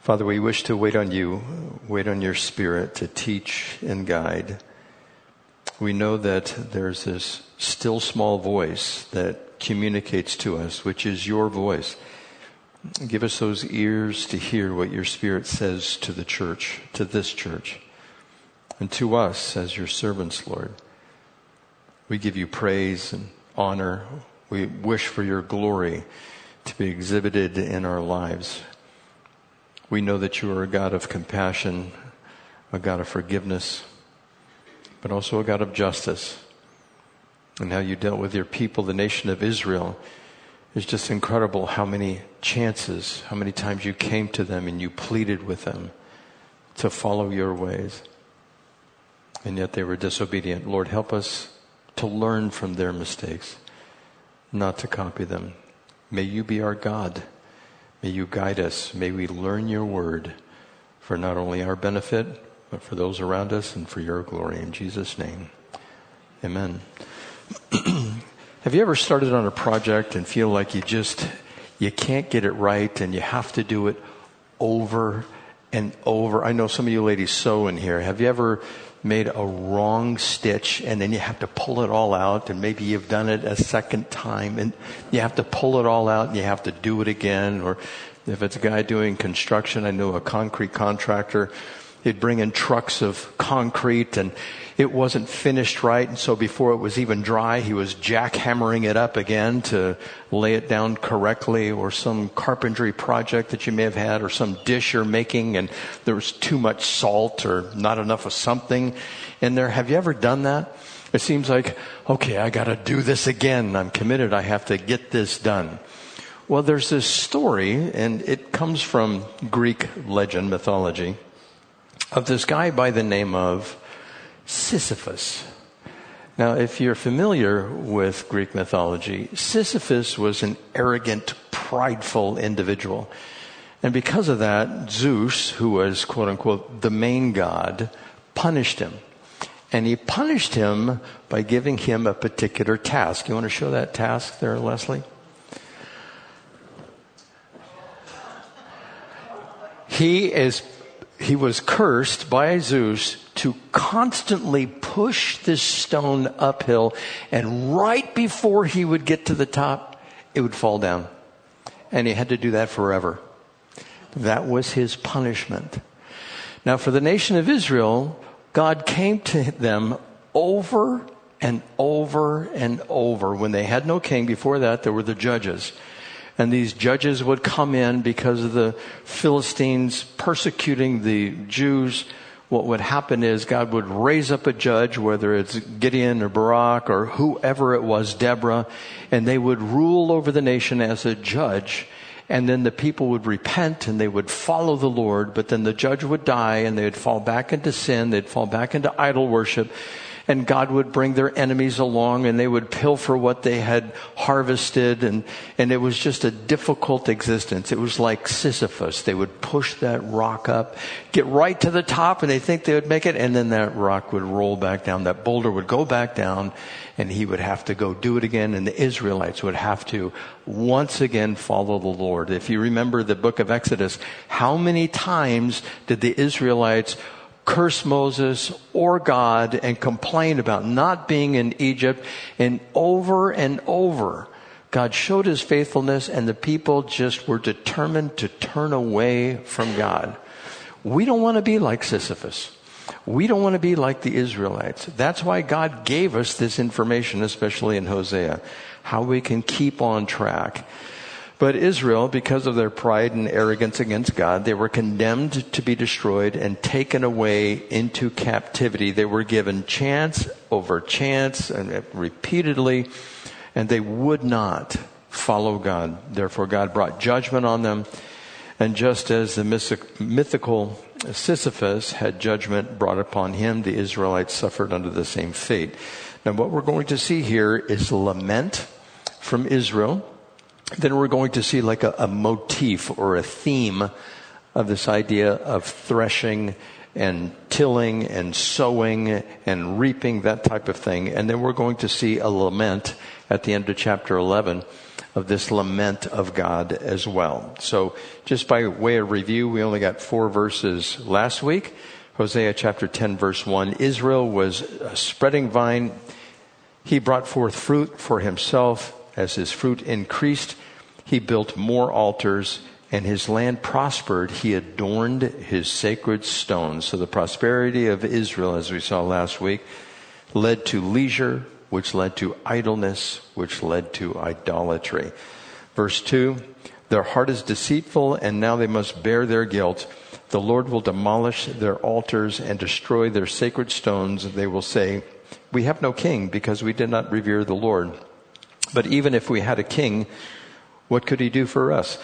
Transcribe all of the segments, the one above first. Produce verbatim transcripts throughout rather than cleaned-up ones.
Father, we wish to wait on you, wait on your Spirit to teach and guide. We know that there's this still small voice that communicates to us, which is your voice. Give us those ears to hear what your Spirit says to the church, to this church, and to us as your servants, Lord. We give you praise and honor. We wish for your glory to be exhibited in our lives. We know that you are a God of compassion, a God of forgiveness, but also a God of justice. And how you dealt with your people, the nation of Israel, is just incredible how many chances, how many times you came to them and you pleaded with them to follow your ways. And yet they were disobedient. Lord, help us to learn from their mistakes, not to copy them. May you be our God. May you guide us. May we learn your word for not only our benefit, but for those around us and for your glory. In Jesus' name, amen. Have you ever started on a project and feel like you just, you can't get it right and you have to do it over and over? I know some of you ladies sew in here. Have you ever made a wrong stitch and then you have to pull it all out, and maybe you've done it a second time and you have to pull it all out and you have to do it again? Or if it's a guy doing construction, I know a concrete contractor, he'd bring in trucks of concrete and it wasn't finished right, and so before it was even dry, he was jackhammering it up again to lay it down correctly. Or some carpentry project that you may have had, or some dish you're making and there was too much salt or not enough of something in there. Have you ever done that? It seems like, okay, I got to do this again. I'm committed. I have to get this done. Well, there's this story, and it comes from Greek legend, mythology, of this guy by the name of Sisyphus. Now, if you're familiar with Greek mythology, Sisyphus was an arrogant, prideful individual. And because of that, Zeus, who was, quote unquote, the main god, punished him. And he punished him by giving him a particular task. You want to show that task there, Leslie? He is He was cursed by Zeus to constantly push this stone uphill, and right before he would get to the top, it would fall down. And he had to do that forever. That was his punishment. Now, for the nation of Israel, God came to them over and over and over. When they had no king, before that, there were the judges. And these judges would come in because of the Philistines persecuting the Jews. What would happen is God would raise up a judge, whether it's Gideon or Barak or whoever it was, Deborah, and they would rule over the nation as a judge. And then the people would repent and they would follow the Lord, but then the judge would die and they would fall back into sin. They'd fall back into idol worship. And God would bring their enemies along and they would pilfer what they had harvested. And, and it was just a difficult existence. It was like Sisyphus. They would push that rock up, get right to the top, and they think they would make it. And then that rock would roll back down. That boulder would go back down and he would have to go do it again. And the Israelites would have to once again follow the Lord. If you remember the book of Exodus, how many times did the Israelites curse Moses or God and complain about not being in Egypt? And over and over, God showed his faithfulness and the people just were determined to turn away from God. We don't want to be like Sisyphus. We don't want to be like the Israelites. That's why God gave us this information, especially in Hosea, how we can keep on track. But Israel, because of their pride and arrogance against God, they were condemned to be destroyed and taken away into captivity. They were given chance over chance and repeatedly, and they would not follow God. Therefore, God brought judgment on them. And just as the mythical Sisyphus had judgment brought upon him, the Israelites suffered under the same fate. Now, what we're going to see here is lament from Israel. Then we're going to see like a, a motif or a theme of this idea of threshing and tilling and sowing and reaping, that type of thing. And then we're going to see a lament at the end of chapter eleven of this lament of God as well. So just by way of review, we only got four verses last week. Hosea chapter ten, verse one. Israel was a spreading vine. He brought forth fruit for himself. As his fruit increased, he built more altars, and his land prospered. He adorned his sacred stones. So the prosperity of Israel, as we saw last week, led to leisure, which led to idleness, which led to idolatry. Verse two, their heart is deceitful, and now they must bear their guilt. The Lord will demolish their altars and destroy their sacred stones. They will say, we have no king because we did not revere the Lord. But even if we had a king, what could he do for us?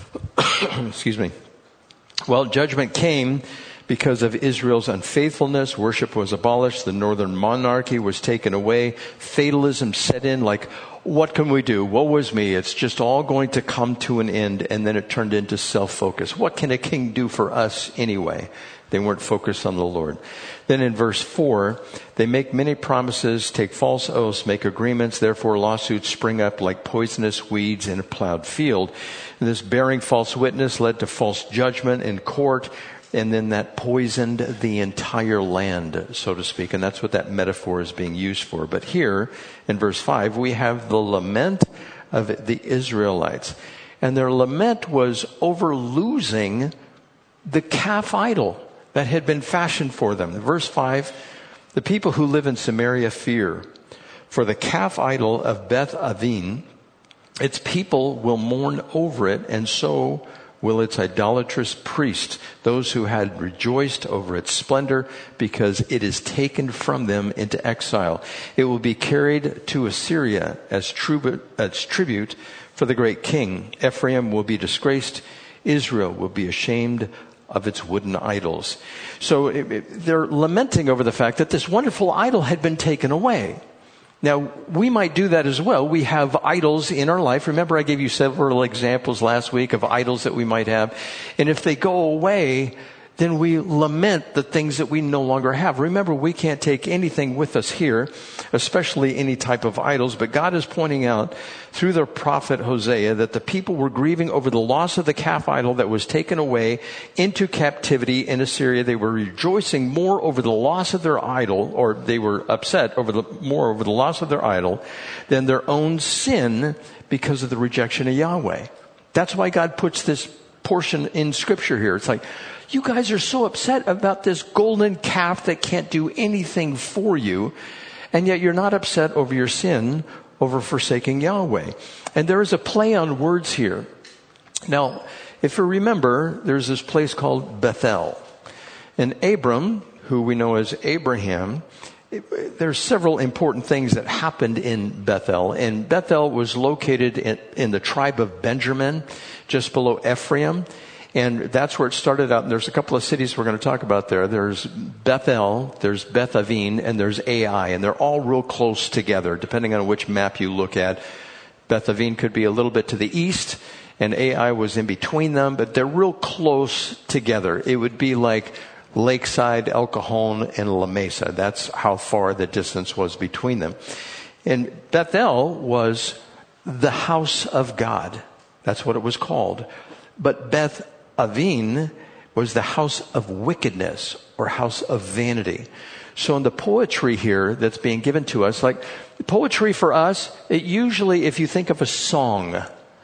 Excuse me. Well, judgment came because of Israel's unfaithfulness. Worship was abolished. The northern monarchy was taken away. Fatalism set in, like, what can we do? Woe was me. It's just all going to come to an end. And then it turned into self-focus. What can a king do for us anyway? They weren't focused on the Lord. Then in verse four, they make many promises, take false oaths, make agreements. Therefore lawsuits spring up like poisonous weeds in a plowed field. And this bearing false witness led to false judgment in court. And then that poisoned the entire land, so to speak. And that's what that metaphor is being used for. But here in verse five, we have the lament of the Israelites. And their lament was over losing the calf idol that had been fashioned for them. Verse five, the people who live in Samaria fear. For the calf idol of Beth Aven, its people will mourn over it, and so will its idolatrous priests, those who had rejoiced over its splendor, because it is taken from them into exile. It will be carried to Assyria as tribute, as tribute for the great king. Ephraim will be disgraced. Israel will be ashamed of its wooden idols. So it, it, they're lamenting over the fact that this wonderful idol had been taken away. Now, we might do that as well. We have idols in our life. Remember, I gave you several examples last week of idols that we might have. And if they go away, then we lament the things that we no longer have. Remember, we can't take anything with us here, especially any type of idols. But God is pointing out through the prophet Hosea that the people were grieving over the loss of the calf idol that was taken away into captivity in Assyria. They were rejoicing more over the loss of their idol, or they were upset over the more over the loss of their idol than their own sin because of the rejection of Yahweh. That's why God puts this portion in Scripture here. It's like, you guys are so upset about this golden calf that can't do anything for you, and yet you're not upset over your sin, over forsaking Yahweh. And there is a play on words here. Now, if you remember, there's this place called Bethel. And Abram, who we know as Abraham, there's several important things that happened in Bethel. And Bethel was located in, in the tribe of Benjamin, just below Ephraim. And that's where it started out. And there's a couple of cities we're going to talk about there. There's Bethel, there's Beth Aven, and there's Ai. And they're all real close together, depending on which map you look at. Beth Aven could be a little bit to the east, and Ai was in between them, but they're real close together. It would be like Lakeside, El Cajon, and La Mesa. That's how far the distance was between them. And Bethel was the house of God. That's what it was called. But Beth Aven was the house of wickedness, or house of vanity. So in the poetry here that's being given to us, like poetry for us, it usually, if you think of a song,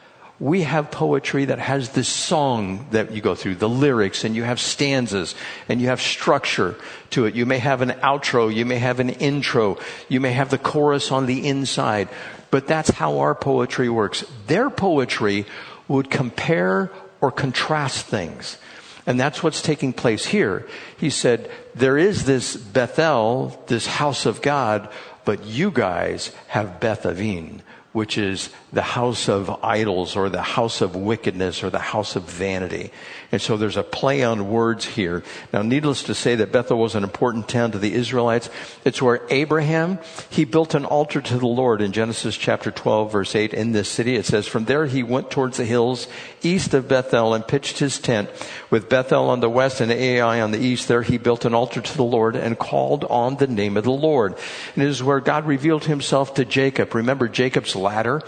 we have poetry that has this song that you go through, the lyrics, and you have stanzas, and you have structure to it. You may have an outro, you may have an intro, you may have the chorus on the inside, but that's how our poetry works. Their poetry would compare or contrast things. And that's what's taking place here. He said, there is this Bethel, this house of God, but you guys have Beth Aven, which is the house of idols, or the house of wickedness, or the house of vanity. And so there's a play on words here. Now, needless to say that Bethel was an important town to the Israelites. It's where Abraham, he built an altar to the Lord in Genesis chapter twelve, verse eight. In this city, it says, from there he went towards the hills east of Bethel and pitched his tent with Bethel on the west and Ai on the east. There he built an altar to the Lord and called on the name of the Lord. And it is where God revealed himself to Jacob. Remember Jacob's ladder?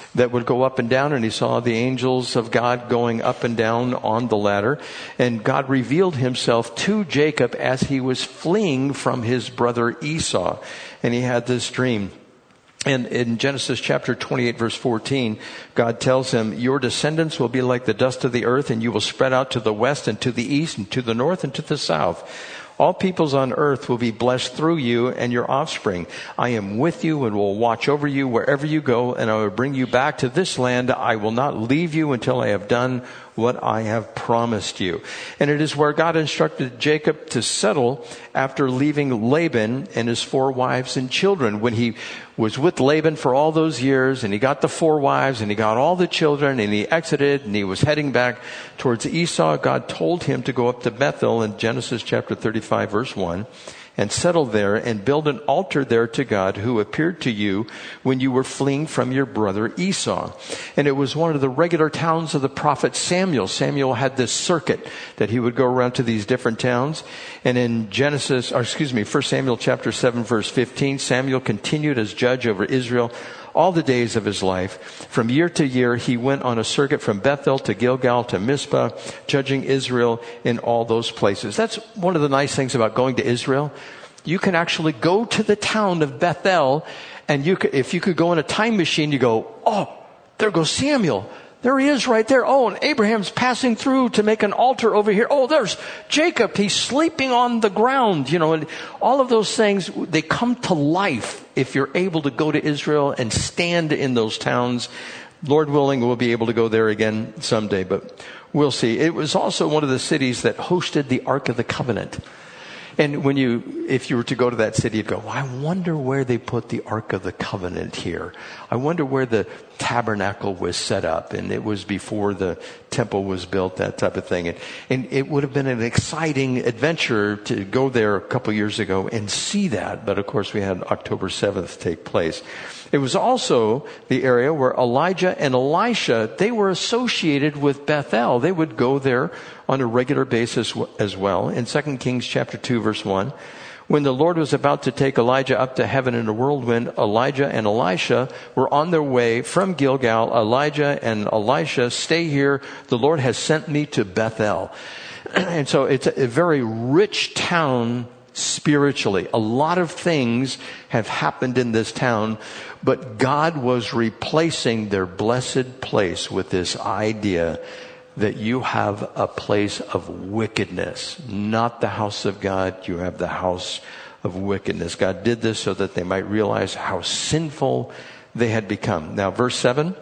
that would go up and down, and he saw the angels of God going up and down on the ladder. And God revealed himself to Jacob as he was fleeing from his brother Esau. And he had this dream. And in Genesis chapter twenty-eight, verse fourteen, God tells him, your descendants will be like the dust of the earth, and you will spread out to the west and to the east and to the north and to the south. All peoples on earth will be blessed through you and your offspring. I am with you and will watch over you wherever you go, and I will bring you back to this land. I will not leave you until I have done what I have promised you. And it is where God instructed Jacob to settle after leaving Laban and his four wives and children. When he was with Laban for all those years, and he got the four wives, and he got all the children, and he exited, and he was heading back towards Esau, God told him to go up to Bethel in Genesis chapter thirty-five, verse one, and settle there and build an altar there to God who appeared to you when you were fleeing from your brother Esau. And it was one of the regular towns of the prophet Samuel. Samuel had this circuit that he would go around to these different towns. And in Genesis, or excuse me, First Samuel chapter seven, verse fifteen, Samuel continued as judge over Israel all the days of his life. From year to year, he went on a circuit from Bethel to Gilgal to Mizpah, judging Israel in all those places. That's one of the nice things about going to Israel. You can actually go to the town of Bethel, and you could, if you could go in a time machine, you go, oh, there goes Samuel. There he is right there. Oh, and Abraham's passing through to make an altar over here. Oh, there's Jacob. He's sleeping on the ground. You know, and all of those things, they come to life if you're able to go to Israel and stand in those towns. Lord willing, we'll be able to go there again someday, but we'll see. It was also one of the cities that hosted the Ark of the Covenant. And when you, if you were to go to that city, you'd go, well, I wonder where they put the Ark of the Covenant here. I wonder where the tabernacle was set up. And it was before the temple was built, that type of thing. And, and it would have been an exciting adventure to go there a couple years ago and see that. But of course, we had October seventh take place. It was also the area where Elijah and Elisha, they were associated with Bethel. They would go there on a regular basis as well. In Second Kings chapter two, verse one, when the Lord was about to take Elijah up to heaven in a whirlwind, Elijah and Elisha were on their way from Gilgal. Elijah and Elisha, stay here. The Lord has sent me to Bethel. And so it's a very rich town spiritually. A lot of things have happened in this town, but God was replacing their blessed place with this idea that you have a place of wickedness, not the house of God. You have the house of wickedness. God did this so that they might realize how sinful they had become. Now, verse seven,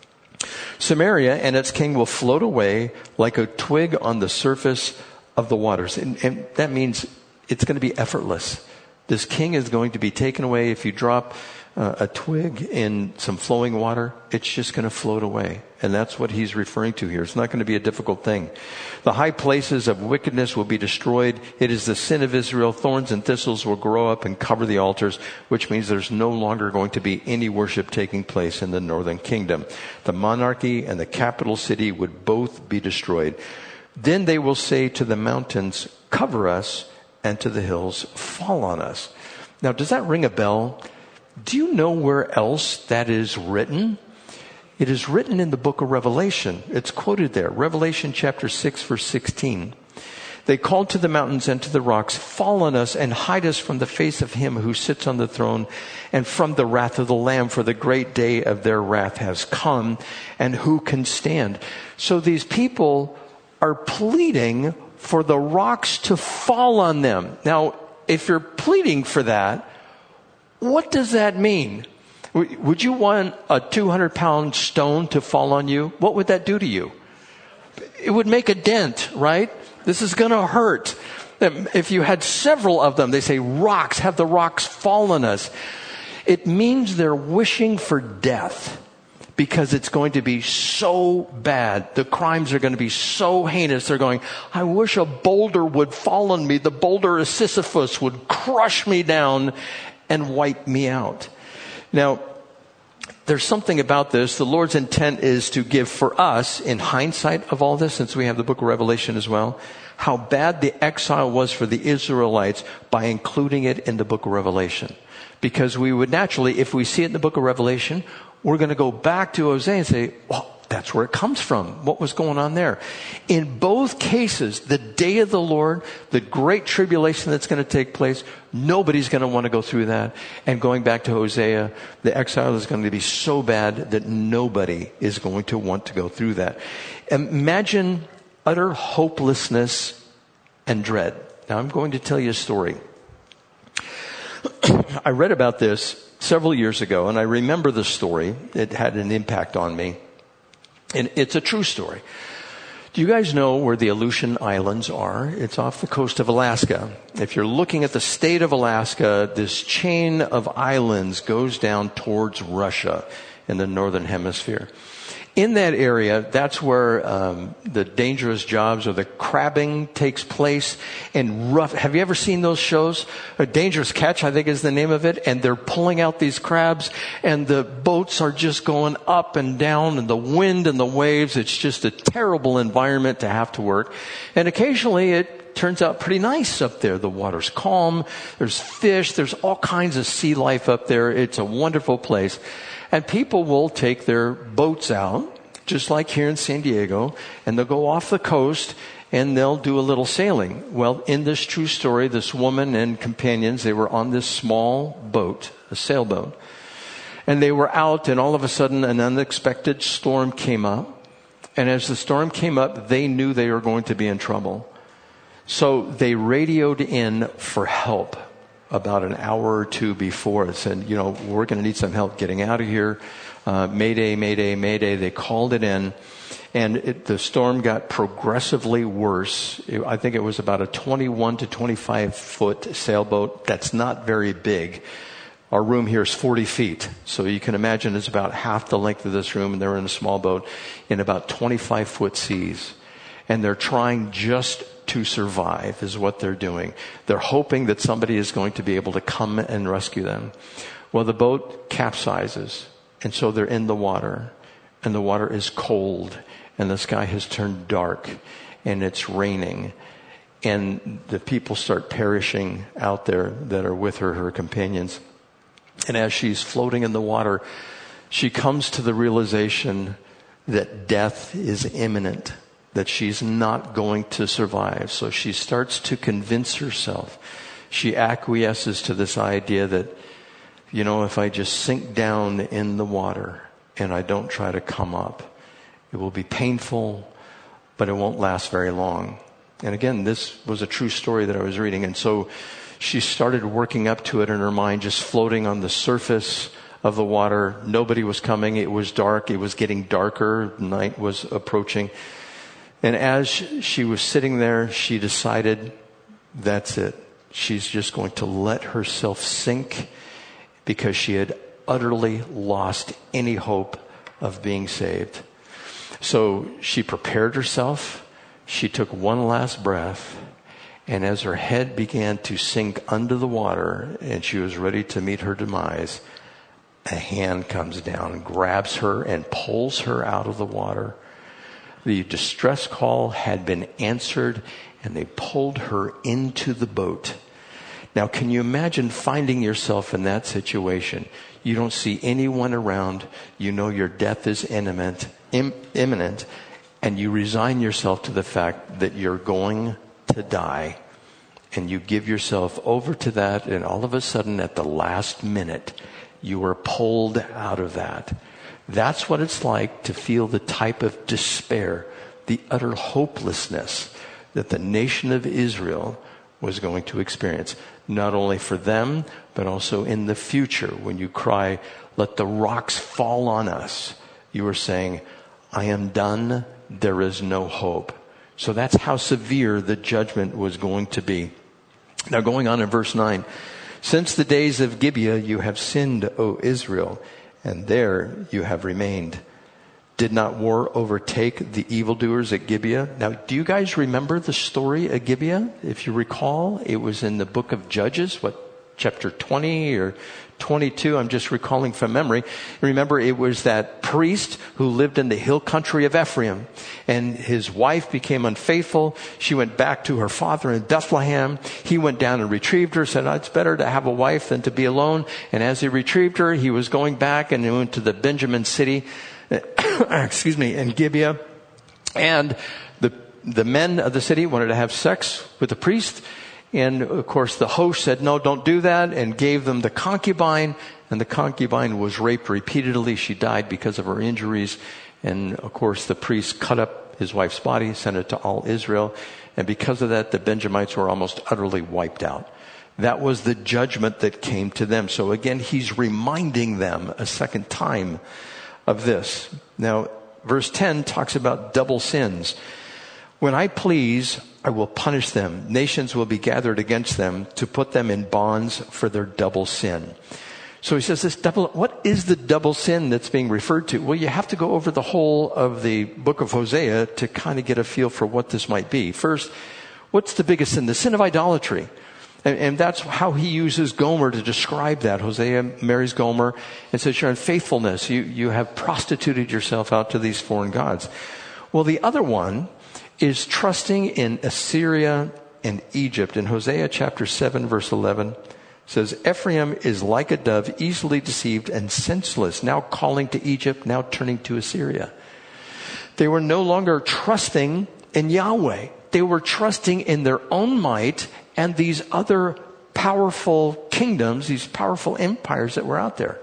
Samaria and its king will float away like a twig on the surface of the waters. And, and that means it's going to be effortless. This king is going to be taken away. If you drop uh, a twig in some flowing water, it's just going to float away. And that's what he's referring to here. It's not going to be a difficult thing. The high places of wickedness will be destroyed. It is the sin of Israel. Thorns and thistles will grow up and cover the altars, which means there's no longer going to be any worship taking place in the northern kingdom. The monarchy and the capital city would both be destroyed. Then they will say to the mountains, cover us, and to the hills, fall on us. Now, does that ring a bell? Do you know where else that is written? It is written in the book of Revelation. It's quoted there. Revelation chapter six, verse sixteen. They called to the mountains and to the rocks, fall on us and hide us from the face of him who sits on the throne and from the wrath of the Lamb, for the great day of their wrath has come, and who can stand? So these people are pleading for the rocks to fall on them. Now, if you're pleading for that, what does that mean? Would you want a two hundred pound stone to fall on you? What would that do to you? It would make a dent, right? This is going to hurt. If you had several of them, they say, rocks, have the rocks fall on us. It means they're wishing for death, because it's going to be so bad. The crimes are going to be so heinous. They're going, I wish a boulder would fall on me. The boulder of Sisyphus would crush me down and wipe me out. Now, there's something about this. The Lord's intent is to give for us, in hindsight of all this, since we have the book of Revelation as well, how bad the exile was for the Israelites by including it in the book of Revelation. Because we would naturally, if we see it in the book of Revelation, we're going to go back to Hosea and say, well, that's where it comes from. What was going on there? In both cases, the day of the Lord, the great tribulation that's going to take place, nobody's going to want to go through that. And going back to Hosea, the exile is going to be so bad that nobody is going to want to go through that. Imagine utter hopelessness and dread. Now, I'm going to tell you a story. I read about this several years ago, and I remember the story. It had an impact on me. And it's a true story. Do you guys know where the Aleutian Islands are? It's off the coast of Alaska. If you're looking at the state of Alaska, this chain of islands goes down towards Russia in the northern hemisphere. In that area, that's where um, the dangerous jobs or the crabbing takes place. And rough. Have you ever seen those shows? A Dangerous Catch, I think, is the name of it. And they're pulling out these crabs, and the boats are just going up and down, and the wind and the waves. It's just a terrible environment to have to work. And occasionally, it turns out pretty nice up there. The water's calm. There's fish. There's all kinds of sea life up there. It's a wonderful place. And people will take their boats out, just like here in San Diego, and they'll go off the coast and they'll do a little sailing. Well, in this true story, this woman and companions, they were on this small boat, a sailboat. And they were out, and all of a sudden an unexpected storm came up. And as the storm came up, they knew they were going to be in trouble. So they radioed in for help about an hour or two before. It said, you know, we're going to need some help getting out of here. Uh, mayday, mayday, mayday. They called it in, and it, the storm got progressively worse. It, I think it was about a twenty-one to twenty-five foot sailboat. That's not very big. Our room here is forty feet. So you can imagine it's about half the length of this room, and they're in a small boat in about twenty-five foot seas. And they're trying just to survive is what they're doing. They're hoping that somebody is going to be able to come and rescue them. Well, the boat capsizes, and so they're in the water, and the water is cold, and the sky has turned dark, and it's raining, and the people start perishing out there that are with her, her companions. And as she's floating in the water, she comes to the realization that death is imminent, that she's not going to survive. So she starts to convince herself. She acquiesces to this idea that, you know, if I just sink down in the water and I don't try to come up, it will be painful, but it won't last very long. And again, this was a true story that I was reading. And so she started working up to it in her mind, just floating on the surface of the water. Nobody was coming. It was dark. It was getting darker. Night was approaching. And as she was sitting there, she decided, that's it. She's just going to let herself sink, because she had utterly lost any hope of being saved. So she prepared herself. She took one last breath. And as her head began to sink under the water and she was ready to meet her demise, a hand comes down, grabs her, and pulls her out of the water. The distress call had been answered, and they pulled her into the boat. Now, can you imagine finding yourself in that situation? You don't see anyone around. You know your death is imminent, im- imminent, and you resign yourself to the fact that you're going to die. And you give yourself over to that, and all of a sudden, at the last minute, you are pulled out of that. That's what it's like to feel the type of despair, the utter hopelessness that the nation of Israel was going to experience. Not only for them, but also in the future. When you cry, let the rocks fall on us, you are saying, I am done. There is no hope. So that's how severe the judgment was going to be. Now, going on in verse nine, since the days of Gibeah you have sinned, O Israel, and there you have remained. Did not war overtake the evildoers at Gibeah? Now, do you guys remember the story of Gibeah? If you recall, it was in the book of Judges, what, chapter twenty or twenty-two. I'm just recalling from memory. Remember, it was that priest who lived in the hill country of Ephraim, and his wife became unfaithful. She went back to her father in Bethlehem. He went down and retrieved her, said, oh, it's better to have a wife than to be alone. And as he retrieved her, he was going back and he went to the Benjamin city, excuse me, in Gibeah. And the the men of the city wanted to have sex with the priest. And of course the host said, no, don't do that, and gave them the concubine. And the concubine was raped repeatedly. She died because of her injuries. And of course the priest cut up his wife's body, sent it to all Israel. And because of that, the Benjamites were almost utterly wiped out. That was the judgment that came to them. So again, he's reminding them a second time of this. Now, verse ten talks about double sins. When I please, I will punish them. Nations will be gathered against them to put them in bonds for their double sin. So he says this double, what is the double sin that's being referred to? Well, you have to go over the whole of the book of Hosea to kind of get a feel for what this might be. First, what's the biggest sin? The sin of idolatry. And, and that's how he uses Gomer to describe that. Hosea marries Gomer and says, you're unfaithfulness. You, you have prostituted yourself out to these foreign gods. Well, the other one is trusting in Assyria and Egypt. In Hosea chapter seven, verse eleven, says, Ephraim is like a dove, easily deceived and senseless, now calling to Egypt, now turning to Assyria. They were no longer trusting in Yahweh. They were trusting in their own might and these other powerful kingdoms, these powerful empires that were out there.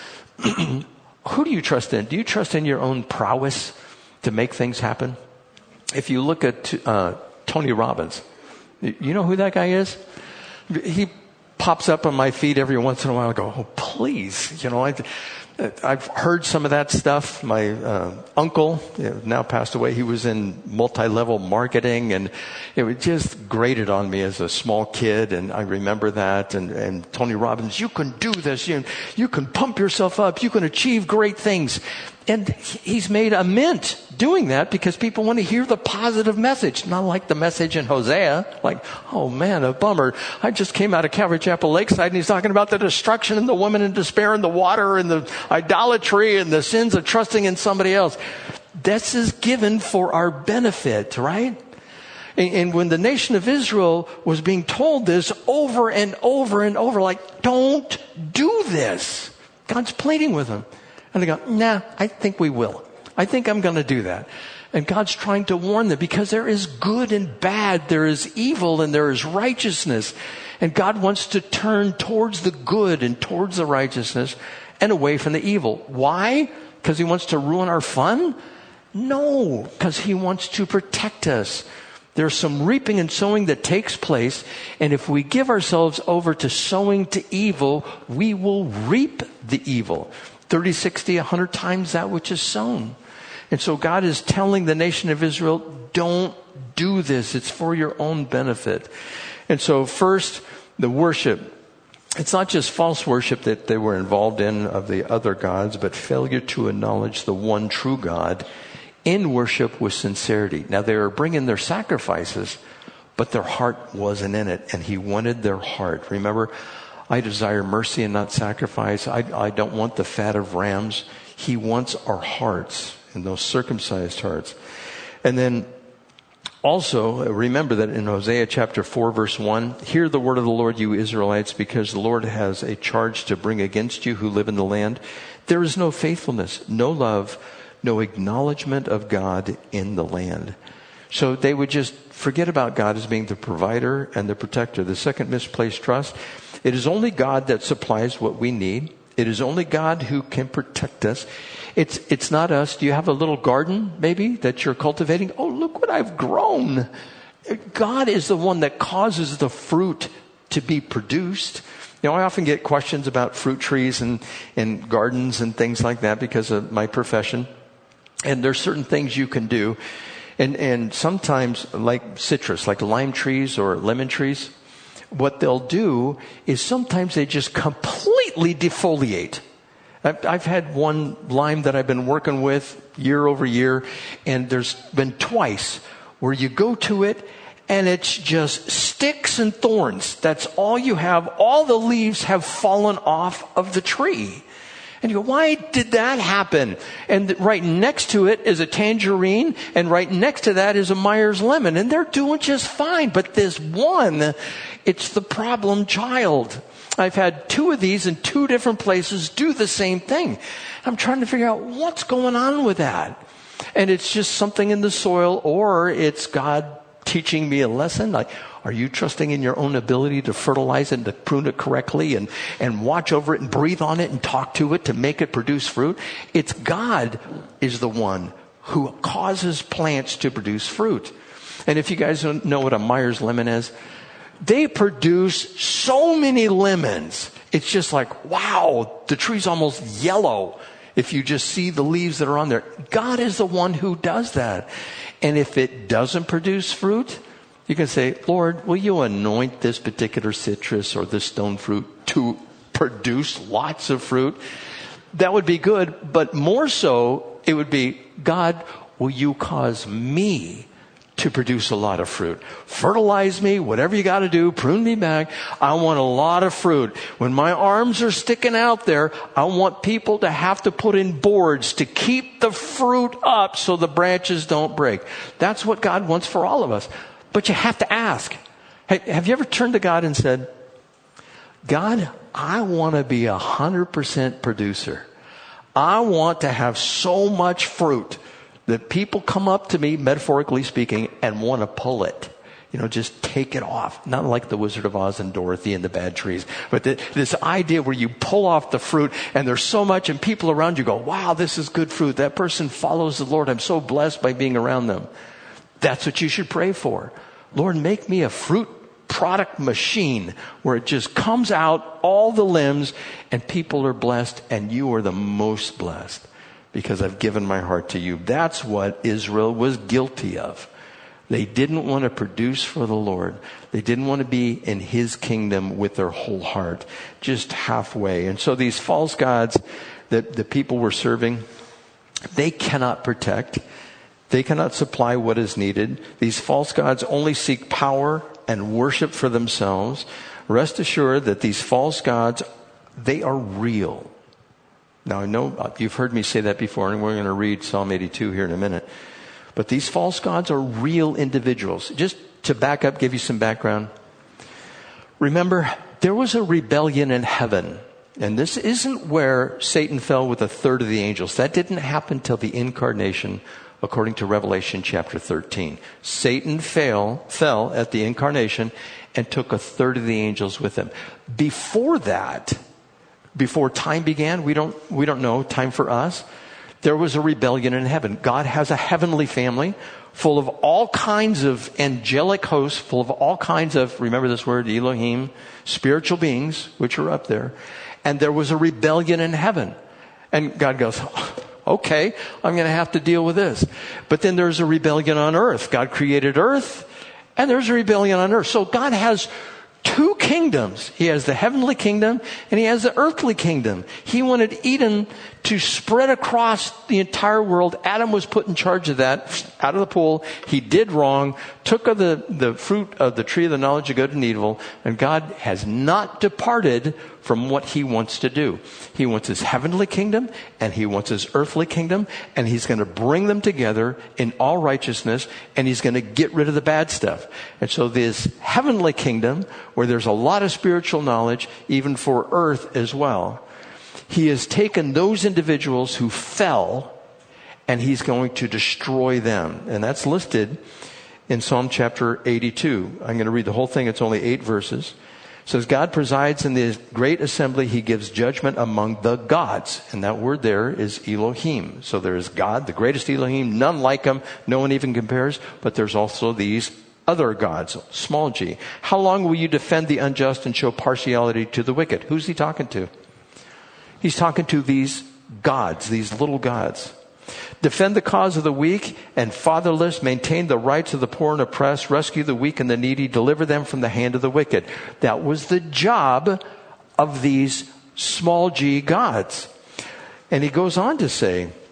Who do you trust in? Do you trust in your own prowess to make things happen? If you look at uh, Tony Robbins, you know who that guy is? He pops up on my feed every once in a while. I go, oh, please. You know, I, I've heard some of that stuff. My uh, uncle, you know, now passed away, he was in multi-level marketing, and it was just grated on me as a small kid, and I remember that. And, and Tony Robbins, you can do this. You, you can pump yourself up. You can achieve great things. And he's made a mint doing that because people want to hear the positive message, not like the message in Hosea. Like, oh man, a bummer. I just came out of Calvary Chapel Lakeside and he's talking about the destruction and the woman in despair and the water and the idolatry and the sins of trusting in somebody else. This is given for our benefit, right? And, and when the nation of Israel was being told this over and over and over, like, don't do this. God's pleading with them. And they go, nah, I think we will. I think I'm going to do that. And God's trying to warn them because there is good and bad. There is evil and there is righteousness. And God wants to turn towards the good and towards the righteousness and away from the evil. Why? Because he wants to ruin our fun? No, because he wants to protect us. There's some reaping and sowing that takes place. And if we give ourselves over to sowing to evil, we will reap the evil. thirty, sixty, one hundred times that which is sown. And so God is telling the nation of Israel, don't do this. It's for your own benefit. And so first, the worship. It's not just false worship that they were involved in of the other gods, but failure to acknowledge the one true God in worship with sincerity. Now they were bringing their sacrifices, but their heart wasn't in it. And he wanted their heart. Remember, I desire mercy and not sacrifice. I, I don't want the fat of rams. He wants our hearts and those circumcised hearts. And then also remember that in Hosea chapter four, verse one, hear the word of the Lord, you Israelites, because the Lord has a charge to bring against you who live in the land. There is no faithfulness, no love, no acknowledgement of God in the land. So they would just forget about God as being the provider and the protector. The second, misplaced trust. It is only God that supplies what we need. It is only God who can protect us. It's it's not us. Do you have a little garden, maybe, that you're cultivating? Oh, look what I've grown. God is the one that causes the fruit to be produced. You know, I often get questions about fruit trees and, and gardens and things like that because of my profession. And there's certain things you can do. And, and sometimes, like citrus, like lime trees or lemon trees, what they'll do is sometimes they just completely defoliate. I've, I've had one lime that I've been working with year over year, and there's been twice where you go to it and it's just sticks and thorns. That's all you have. All the leaves have fallen off of the tree. And you go, why did that happen? And right next to it is a tangerine, and right next to that is a Myers lemon, and they're doing just fine. But this one, it's the problem child. I've had two of these in two different places do the same thing. I'm trying to figure out what's going on with that. And it's just something in the soil, or it's God teaching me a lesson. Like, are you trusting in your own ability to fertilize it and to prune it correctly and, and watch over it and breathe on it and talk to it to make it produce fruit? It's God is the one who causes plants to produce fruit. And if you guys don't know what a Myers lemon is, they produce so many lemons. It's just like, wow, the tree's almost yellow if you just see the leaves that are on there. God is the one who does that. And if it doesn't produce fruit, you can say, Lord, will you anoint this particular citrus or this stone fruit to produce lots of fruit? That would be good. But more so, it would be, God, will you cause me to produce a lot of fruit? Fertilize me, whatever you got to do, prune me back. I want a lot of fruit. When my arms are sticking out there, I want people to have to put in boards to keep the fruit up so the branches don't break. That's what God wants for all of us. But you have to ask. Hey, have you ever turned to God and said, God, I want to be a hundred percent producer. I want to have so much fruit that people come up to me, metaphorically speaking, and want to pull it. You know, just take it off. Not like the Wizard of Oz and Dorothy and the bad trees. But the, this idea where you pull off the fruit and there's so much and people around you go, wow, this is good fruit. That person follows the Lord. I'm so blessed by being around them. That's what you should pray for. Lord, make me a fruit product machine where it just comes out, all the limbs, and people are blessed and you are the most blessed. Because I've given my heart to you. That's what Israel was guilty of. They didn't want to produce for the Lord. They didn't want to be in His kingdom with their whole heart, just halfway. And so these false gods that the people were serving, they cannot protect. They cannot supply what is needed. These false gods only seek power and worship for themselves. Rest assured that these false gods, they are real. Now, I know you've heard me say that before, and we're going to read Psalm eighty-two here in a minute. But these false gods are real individuals. Just to back up, give you some background. Remember, there was a rebellion in heaven. And this isn't where Satan fell with a third of the angels. That didn't happen till the incarnation, according to Revelation chapter thirteen. Satan fell, fell at the incarnation and took a third of the angels with him. Before that, before time began, we don't, we don't know, time for us, there was a rebellion in heaven. God has a heavenly family full of all kinds of angelic hosts, full of all kinds of, remember this word, Elohim, spiritual beings, which are up there. And there was a rebellion in heaven. And God goes, okay, I'm going to have to deal with this. But then there's a rebellion on earth. God created earth, and there's a rebellion on earth. So God has two kingdoms. He has the heavenly kingdom and He has the earthly kingdom. He wanted Eden to spread across the entire world. Adam was put in charge of that, out of the pool. He did wrong, took of the, the fruit of the tree of the knowledge of good and evil, and God has not departed from what He wants to do. He wants His heavenly kingdom and He wants His earthly kingdom, and He's going to bring them together in all righteousness, and He's going to get rid of the bad stuff. And so this heavenly kingdom, where there's a lot of spiritual knowledge, even for earth as well, He has taken those individuals who fell and He's going to destroy them. And that's listed in Psalm chapter eighty-two. I'm going to read the whole thing. It's only eight verses. It says, God presides in the great assembly. He gives judgment among the gods. And that word there is Elohim. So there is God, the greatest Elohim, none like Him. No one even compares. But there's also these other gods, small g. How long will you defend the unjust and show partiality to the wicked? Who's He talking to? He's talking to these gods, these little gods. Defend the cause of the weak and fatherless, maintain the rights of the poor and oppressed, rescue the weak and the needy, deliver them from the hand of the wicked. That was the job of these small g gods. And he goes on to say,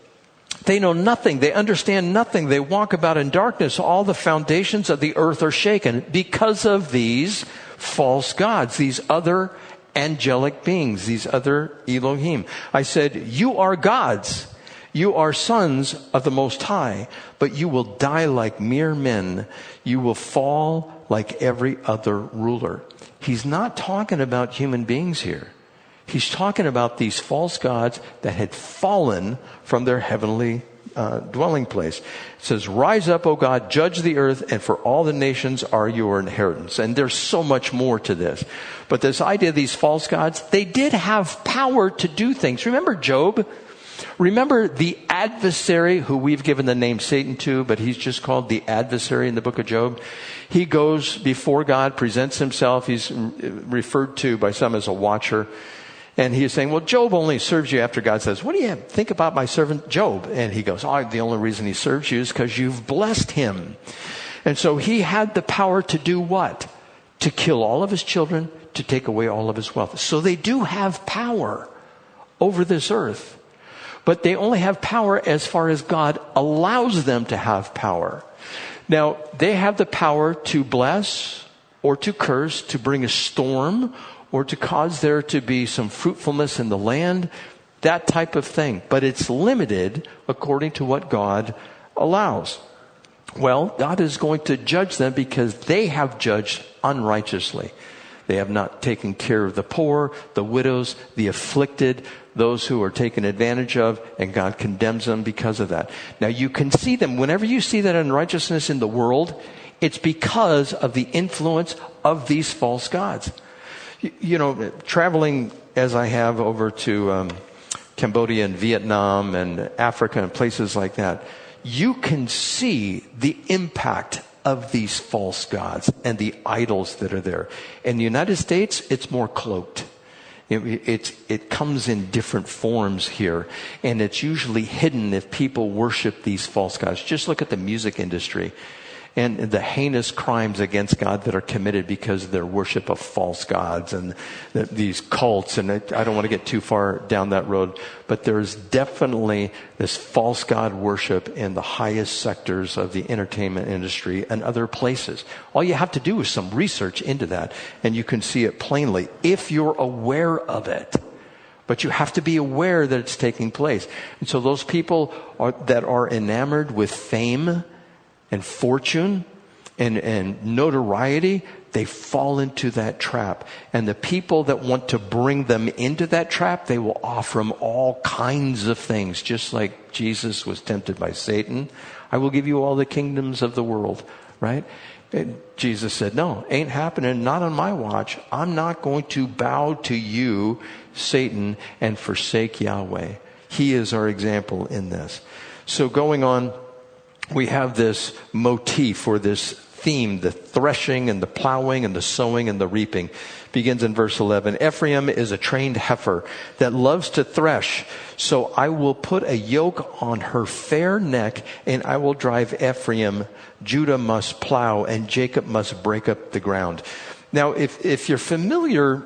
They know nothing. They understand nothing. They walk about in darkness. All the foundations of the earth are shaken because of these false gods, these other angelic beings, these other Elohim. I said, you are gods. You are sons of the Most High, but you will die like mere men. You will fall like every other ruler. He's not talking about human beings here. He's talking about these false gods that had fallen from their heavenly uh, dwelling place. It says, rise up, O God, judge the earth, and for all the nations are your inheritance. And there's so much more to this. But this idea of these false gods, they did have power to do things. Remember Job? Remember the adversary who we've given the name Satan to, but he's just called the adversary in the book of Job. He goes before God, presents himself. He's referred to by some as a watcher. And he is saying, well, Job only serves you after God says, what do you think about my servant Job? And he goes, oh, the only reason he serves you is because you've blessed him. And so he had the power to do what? To kill all of his children, to take away all of his wealth. So they do have power over this earth. But they only have power as far as God allows them to have power. Now, they have the power to bless or to curse, to bring a storm, or to cause there to be some fruitfulness in the land, that type of thing. But it's limited according to what God allows. Well, God is going to judge them because they have judged unrighteously. They have not taken care of the poor, the widows, the afflicted, those who are taken advantage of, and God condemns them because of that. Now you can see them, whenever you see that unrighteousness in the world, it's because of the influence of these false gods. You, you know, traveling as I have over to um, Cambodia and Vietnam and Africa and places like that, you can see the impact of these false gods and the idols that are there. In the United States, it's more cloaked. It, it, it comes in different forms here, and it's usually hidden if people worship these false gods. Just look at the music industry and the heinous crimes against God that are committed because of their worship of false gods and the, these cults. And I, I don't want to get too far down that road, but there's definitely this false god worship in the highest sectors of the entertainment industry and other places. All you have to do is some research into that, and you can see it plainly if you're aware of it. But you have to be aware that it's taking place. And so those people are, that are enamored with fame and fortune and, and notoriety, they fall into that trap. And the people that want to bring them into that trap, they will offer them all kinds of things, just like Jesus was tempted by Satan. I will give you all the kingdoms of the world, right? And Jesus said, no, ain't happening, not on my watch. I'm not going to bow to you, Satan, and forsake Yahweh. He is our example in this. So going on, we have this motif or this theme, the threshing and the plowing and the sowing and the reaping. Begins in verse eleven. Ephraim is a trained heifer that loves to thresh. So I will put a yoke on her fair neck, and I will drive Ephraim. Judah must plow, and Jacob must break up the ground. Now, if, if you're familiar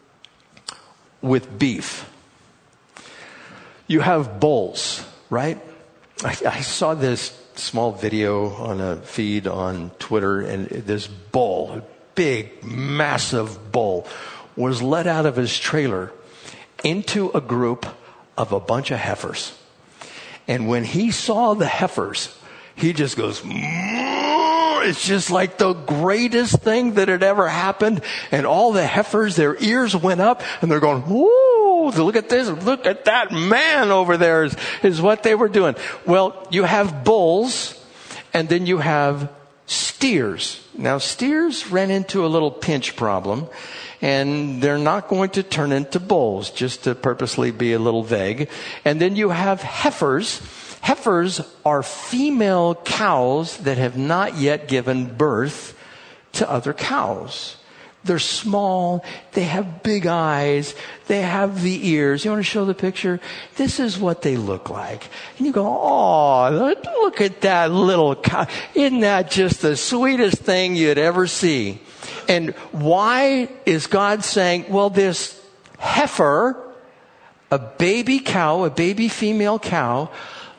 with beef, you have bulls, right? I, I saw this small video on a feed on Twitter, and this bull, a big, massive bull, was let out of his trailer into a group of a bunch of heifers. And when he saw the heifers, he just goes, it's just like the greatest thing that had ever happened. And all the heifers, their ears went up, and they're going, whoo, look at this, look at that man over there is, is what they were doing. Well, you have bulls, and then you have steers. Now, steers ran into a little pinch problem, and they're not going to turn into bulls, just to purposely be a little vague. And then you have heifers. Heifers are female cows that have not yet given birth to other cows. They're small. They have big eyes. They have the ears. You want to show the picture? This is what they look like. And you go, oh, look at that little cow. Isn't that just the sweetest thing you'd ever see? And why is God saying, well, this heifer, a baby cow, a baby female cow,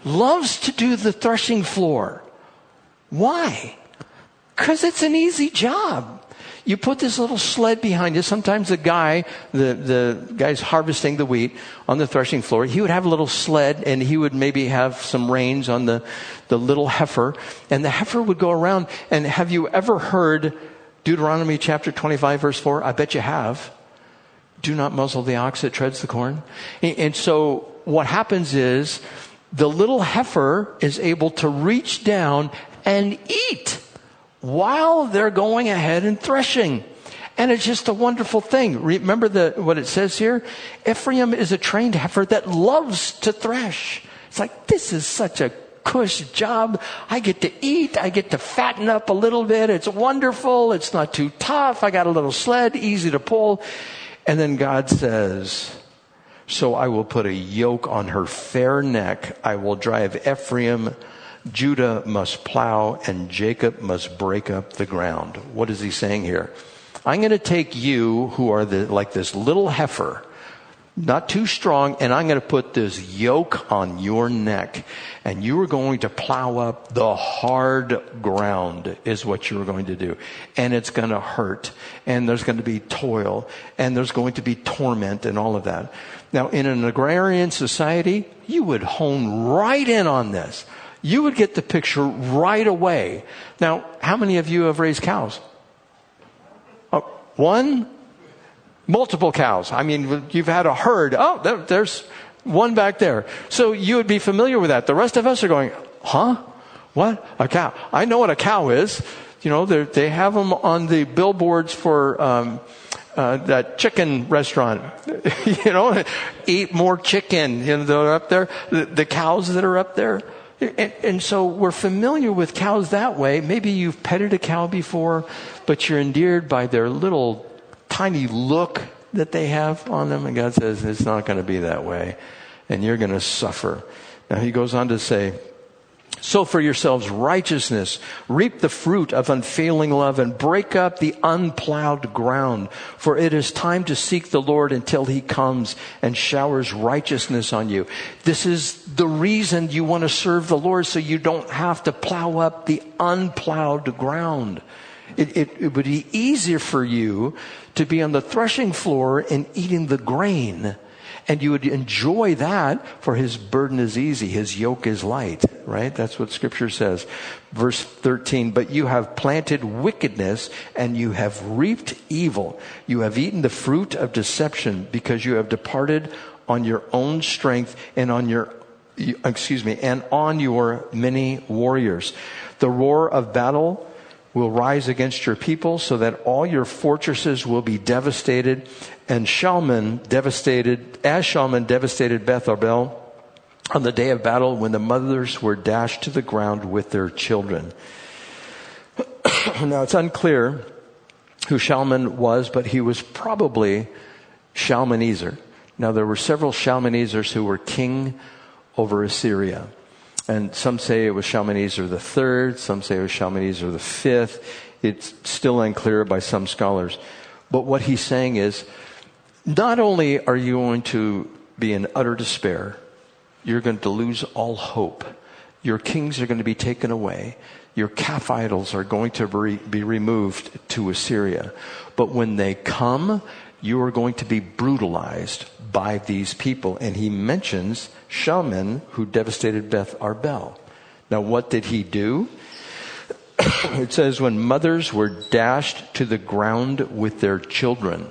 loves to do the threshing floor. Why? Because it's an easy job. You put this little sled behind you. Sometimes the guy, the, the guy's harvesting the wheat on the threshing floor, he would have a little sled and he would maybe have some reins on the, the little heifer. And the heifer would go around. And have you ever heard Deuteronomy chapter twenty-five verse four? I bet you have. Do not muzzle the ox that treads the corn. And, and so what happens is the little heifer is able to reach down and eat while they're going ahead and threshing. And it's just a wonderful thing. Remember the, what it says here? Ephraim is a trained heifer that loves to thresh. It's like, this is such a cush job. I get to eat. I get to fatten up a little bit. It's wonderful. It's not too tough. I got a little sled, easy to pull. And then God says, so I will put a yoke on her fair neck. I will drive Ephraim. Judah must plow and Jacob must break up the ground. What is he saying here? I'm going to take you who are the, like this little heifer, not too strong, and I'm going to put this yoke on your neck. And you are going to plow up the hard ground is what you're going to do. And it's going to hurt. And there's going to be toil. And there's going to be torment and all of that. Now, in an agrarian society, you would hone right in on this. You would get the picture right away. Now, how many of you have raised cows? Oh, one? Multiple cows. I mean, you've had a herd. Oh, there, there's one back there. So you would be familiar with that. The rest of us are going, huh? What? A cow. I know what a cow is. You know, they have them on the billboards for um, uh, that chicken restaurant. You know, eat more chicken. You know, they're up there. The, the cows that are up there. And, and so we're familiar with cows that way. Maybe you've petted a cow before, but you're endeared by their little tiny look that they have on them. And God says, it's not going to be that way. And you're going to suffer. Now he goes on to say, sow for yourselves righteousness, reap the fruit of unfailing love, and break up the unplowed ground. For it is time to seek the Lord until he comes and showers righteousness on you. This is the reason you want to serve the Lord, so you don't have to plow up the unplowed ground. It, it, it would be easier for you to be on the threshing floor and eating the grain. And you would enjoy that, for his burden is easy, his yoke is light, right? That's what scripture says. Verse thirteen, but you have planted wickedness and you have reaped evil. You have eaten the fruit of deception because you have departed on your own strength and on your, excuse me, and on your many warriors. The roar of battle will rise against your people so that all your fortresses will be devastated. And Shalman devastated, as Shalman devastated Beth Arbel on the day of battle when the mothers were dashed to the ground with their children. Now it's unclear who Shalman was, but he was probably Shalmaneser. Now there were several Shalmanezers who were king over Assyria. And some say it was Shalmaneser the third, some say it was Shalmaneser the fifth. It's still unclear by some scholars. But what he's saying is, not only are you going to be in utter despair, you're going to lose all hope. Your kings are going to be taken away. Your calf idols are going to be removed to Assyria. But when they come, you are going to be brutalized by these people. And he mentions Shalman, who devastated Beth Arbel. Now, what did he do? It says, when mothers were dashed to the ground with their children.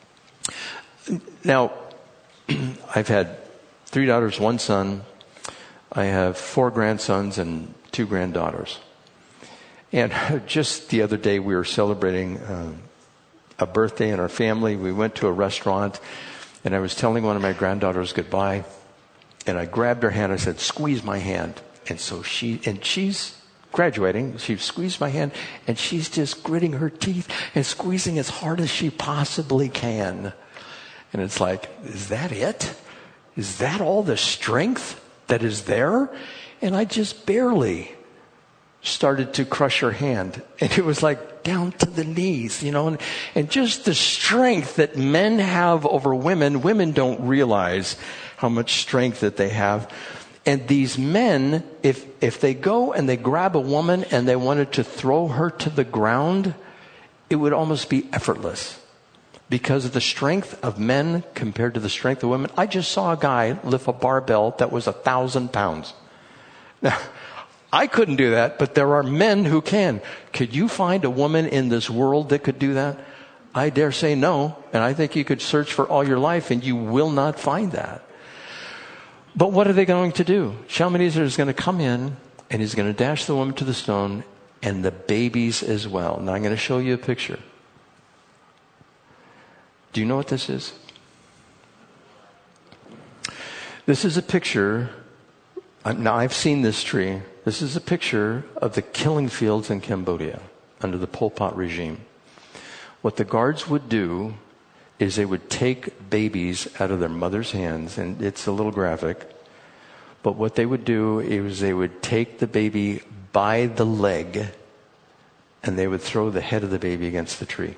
Now, I've had three daughters, one son. I have four grandsons and two granddaughters. And just the other day, we were celebrating uh, a birthday in our family. We went to a restaurant, and I was telling one of my granddaughters goodbye. And I grabbed her hand. I said, squeeze my hand. And so she, and she's graduating. She squeezed my hand, and she's just gritting her teeth and squeezing as hard as she possibly can. And it's like, is that it? Is that all the strength that is there? And I just barely started to crush her hand. And it was like down to the knees, you know, and, and just the strength that men have over women. Women don't realize how much strength that they have. And these men, if if they go and they grab a woman and they wanted to throw her to the ground, it would almost be effortless because of the strength of men compared to the strength of women. I just saw a guy lift a barbell that was a thousand pounds. Now, I couldn't do that, but there are men who can. Could you find a woman in this world that could do that? I dare say no. And I think you could search for all your life and you will not find that. But what are they going to do? Shalmaneser is going to come in and he's going to dash the woman to the stone and the babies as well. Now I'm going to show you a picture. Do you know what this is? This is a picture. Now I've seen this tree. This is a picture of the killing fields in Cambodia under the Pol Pot regime. What the guards would do is they would take babies out of their mother's hands, and it's a little graphic, but what they would do is they would take the baby by the leg and they would throw the head of the baby against the tree.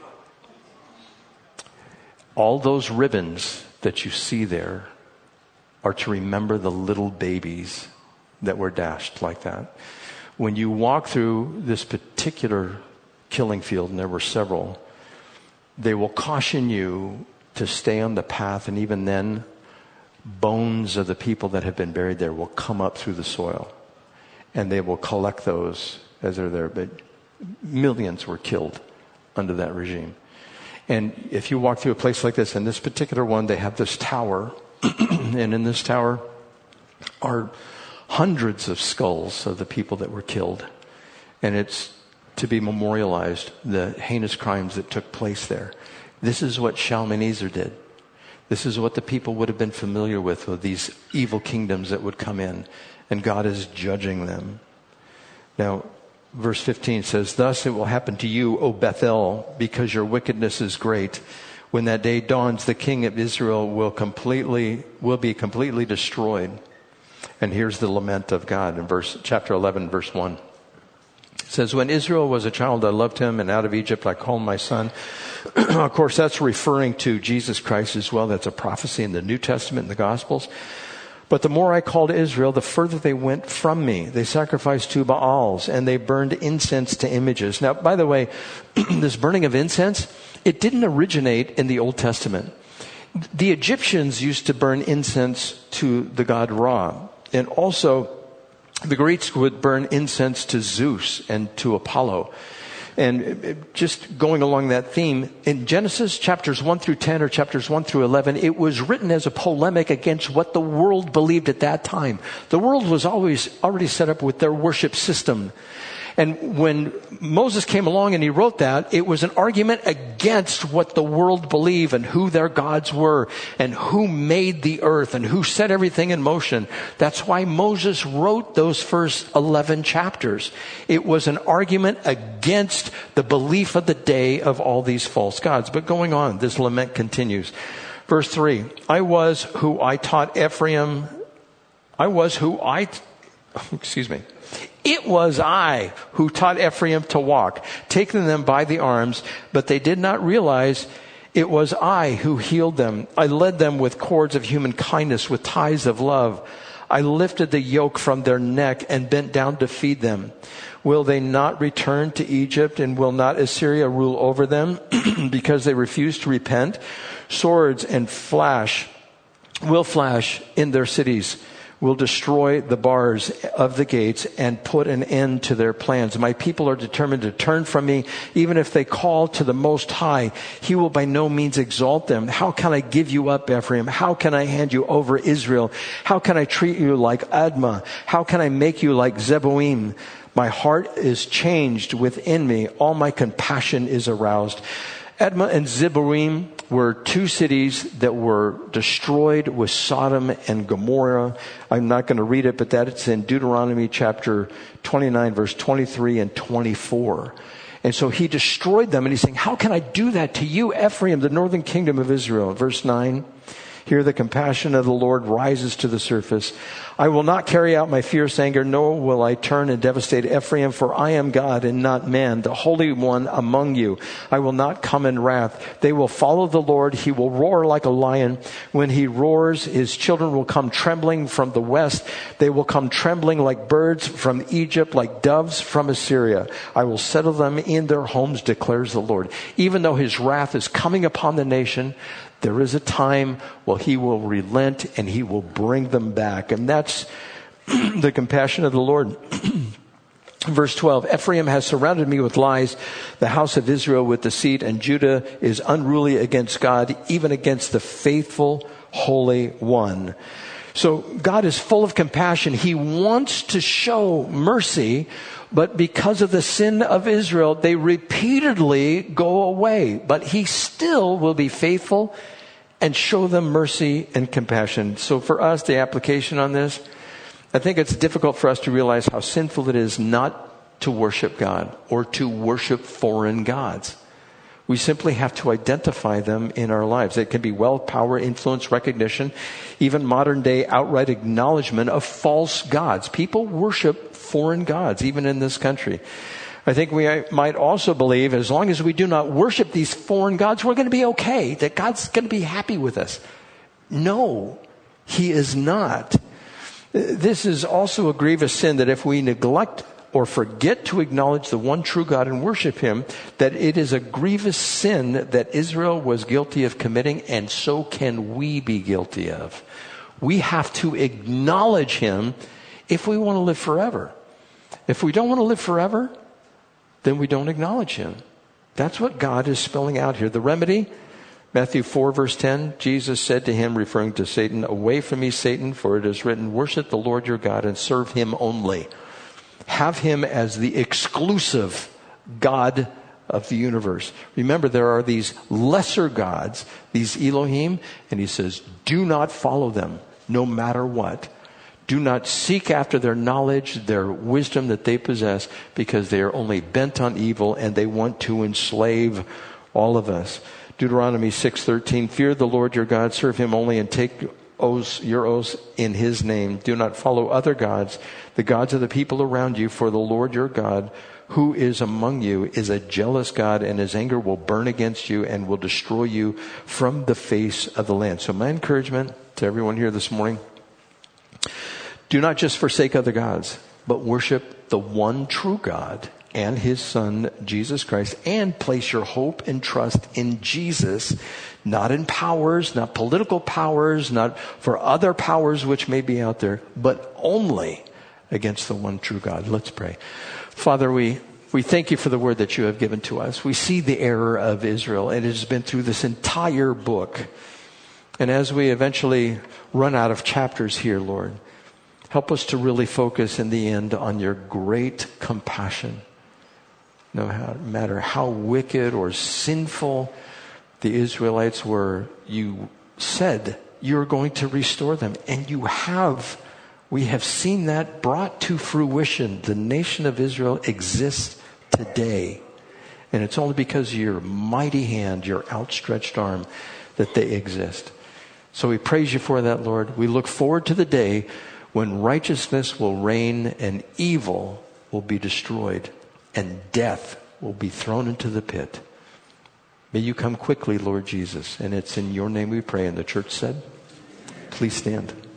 All those ribbons that you see there are to remember the little babies that were dashed like that. When you walk through this particular killing field, and there were several, they will caution you to stay on the path, and even then, bones of the people that have been buried there will come up through the soil, and they will collect those as they're there. But millions were killed under that regime. And if you walk through a place like this, in this particular one, they have this tower, and in this tower are hundreds of skulls of the people that were killed. And it's to be memorialized, the heinous crimes that took place there. This is what Shalmaneser did. This is what the people would have been familiar with, with these evil kingdoms that would come in. And God is judging them. Now, verse fifteen says, "Thus it will happen to you, O Bethel, because your wickedness is great. When that day dawns, the king of Israel will completely, will be completely destroyed." And here's the lament of God in verse, chapter eleven, verse one. It says, "When Israel was a child, I loved him, and out of Egypt I called my son." Of course, that's referring to Jesus Christ as well. That's a prophecy in the New Testament and the Gospels. "But the more I called Israel, the further they went from me. They sacrificed to Baals, and they burned incense to images." Now, by the way, this burning of incense, it didn't originate in the Old Testament. The Egyptians used to burn incense to the god Ra. And also, the Greeks would burn incense to Zeus and to Apollo. And just going along that theme, in Genesis chapters one through ten or chapters one through eleven, it was written as a polemic against what the world believed at that time. The world was always already set up with their worship system. And when Moses came along and he wrote that, it was an argument against what the world believed and who their gods were and who made the earth and who set everything in motion. That's why Moses wrote those first eleven chapters. It was an argument against the belief of the day of all these false gods. But going on, this lament continues. Verse three, "I was who I taught Ephraim. I was who I, excuse me. It was I who taught Ephraim to walk, taking them by the arms, but they did not realize it was I who healed them. I led them with cords of human kindness, with ties of love. I lifted the yoke from their neck and bent down to feed them. Will they not return to Egypt, and will not Assyria rule over them because they refuse to repent? Swords and flash will flash in their cities, will destroy the bars of the gates and put an end to their plans. My people are determined to turn from me. Even if they call to the Most High, he will by no means exalt them. How can I give you up, Ephraim? How can I hand you over, Israel? How can I treat you like Admah? How can I make you like Zeboim? My heart is changed within me. All my compassion is aroused." Admah and Zeboim were two cities that were destroyed with Sodom and Gomorrah. I'm not going to read it, but that's in Deuteronomy chapter twenty-nine, verse twenty-three and twenty-four. And so he destroyed them, and he's saying, how can I do that to you, Ephraim, the northern kingdom of Israel? Verse nine, Here the compassion of the Lord rises to the surface. I will not carry out my fierce anger, nor will I turn and devastate Ephraim, for I am God and not man, the Holy One among you. I will not come in wrath. They will follow the Lord. He will roar like a lion. When he roars, his children will come trembling from the west. They will come trembling like birds from Egypt, like doves from Assyria. I will settle them in their homes, declares the Lord. Even though his wrath is coming upon the nation, there is a time where he will relent and he will bring them back. And that's the compassion of the Lord. Verse twelve, Ephraim has surrounded me with lies, the house of Israel with deceit, and Judah is unruly against God, even against the faithful Holy One. So God is full of compassion. He wants to show mercy, but because of the sin of Israel, they repeatedly go away. But he still will be faithful and show them mercy and compassion. So for us, the application on this, I think it's difficult for us to realize how sinful it is not to worship God or to worship foreign gods. We simply have to identify them in our lives. It can be wealth, power, influence, recognition, even modern day outright acknowledgement of false gods. People worship foreign gods, even in this country. I think we might also believe as long as we do not worship these foreign gods, we're going to be okay, that God's going to be happy with us. No, he is not. This is also a grievous sin that if we neglect or forget to acknowledge the one true God and worship him, that it is a grievous sin that Israel was guilty of committing, and so can we be guilty of. We have to acknowledge him if we want to live forever. If we don't want to live forever, then we don't acknowledge him. That's what God is spelling out here. The remedy, Matthew four verse ten, Jesus said to him, referring to Satan, "Away from me, Satan, for it is written, worship the Lord your God and serve him only." Have him as the exclusive God of the universe. Remember, there are these lesser gods, these Elohim, and he says, do not follow them, no matter what. Do not seek after their knowledge, their wisdom that they possess, because they are only bent on evil and they want to enslave all of us. Deuteronomy six thirteen, fear the Lord your God, serve him only, and take oaths, your oaths in his name. Do not follow other gods, the gods of the people around you, for the Lord your God, who is among you, is a jealous God, and his anger will burn against you and will destroy you from the face of the land. So my encouragement to everyone here this morning, do not just forsake other gods, but worship the one true God and his son, Jesus Christ, and place your hope and trust in Jesus, not in powers, not political powers, not for other powers which may be out there, but only against the one true God. Let's pray. Father, we, we thank you for the word that you have given to us. We see the error of Israel, and it has been through this entire book. And as we eventually run out of chapters here, Lord, help us to really focus in the end on your great compassion. No matter how wicked or sinful the Israelites were, you said you're going to restore them. And you have. We have seen that brought to fruition. The nation of Israel exists today. And it's only because of your mighty hand, your outstretched arm, that they exist. So we praise you for that, Lord. We look forward to the day when righteousness will reign and evil will be destroyed and death will be thrown into the pit. May you come quickly, Lord Jesus. And it's in your name we pray. And the church said, please stand.